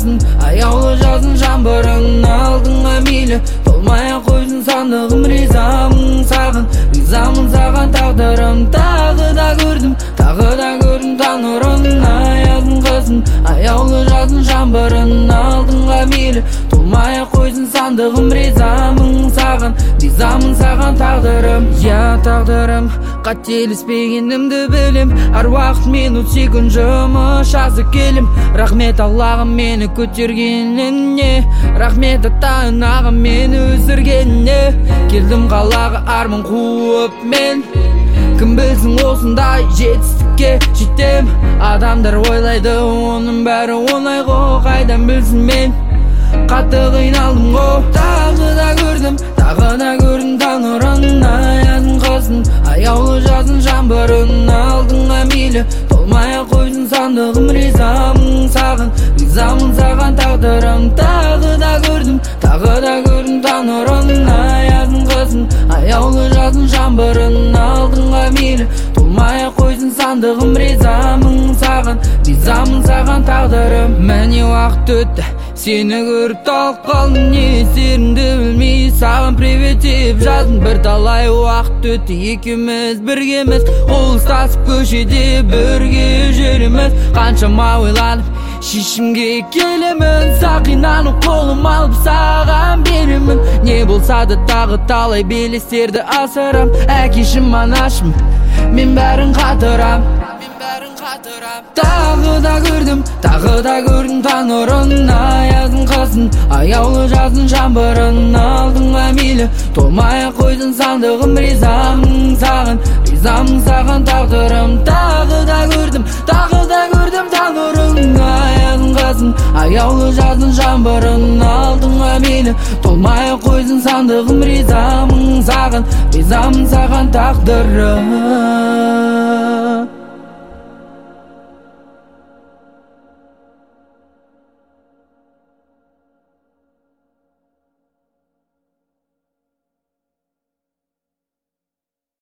жазын, аяулы жазын жаңбырын алдыңа мейлі толмай-ақ қойсын сандығым. Ризамын саған, ризамын саған тағдырым. Тағы да көрдім таң нұрын, аязын қысын, аяулы жазын жаңбырын алдыңа мейлі толмай-ақ қойсын сандығым. Ризамын саған тағдырым. Я тағдырым, қателеспегенімді білем, әр уақыт минут секунд жұмышасы келем. Рахмет Аллағым мені көтергеніне, рахмет атайын ағам мені өсіргеніне. Келдім қалаға арман қуып мен, кім білсін осындай жетістікке жетем. Адамдар ойлайды оның бәрі оңай ғой, қайдан білсін мен қатты қиналдым ғой. Тағы да көрдім таң нұрын, аязын қысын, аяулы жазын жаңбырын алдыңа мейлі толмай-ақ қойсын сандығым. Ризамын саған тағдырым. Тағы да көрдім таң нұрын, аязын қысын, аяулы жазын жаңбырын алдыңа мейлі толмай-ақ қойсын сандығым. Ризамын саған тағдырым. Міне уақыт өтті, сені көріп талып қалдым, не істерімді білмей саған привет деп жаздым. Бірталай уақыт өтті, екеуміз біргеміз, қол ұстасып көшеде бірге жүреміз. Қаншама ойланып шешімге келемін, сақинаны қолым алып саған беремін. Не болса да тағы талай белестерді асырам, әкешім анашым мен бәрін қатырам. Тағы да көрдім таң нұрын, аязын қысын, аяулы жазын жаңбырын алдыңа мейлі толмай-ақ қойсын сандығым. Ризамын саған тағдырым. Тағы да көрдім таң нұрын, аязын қысын, аяулы жазын жаңбырын алдыңа мейлі толмай-ақ қойсын сандығым. Ризамын саған тағдырым.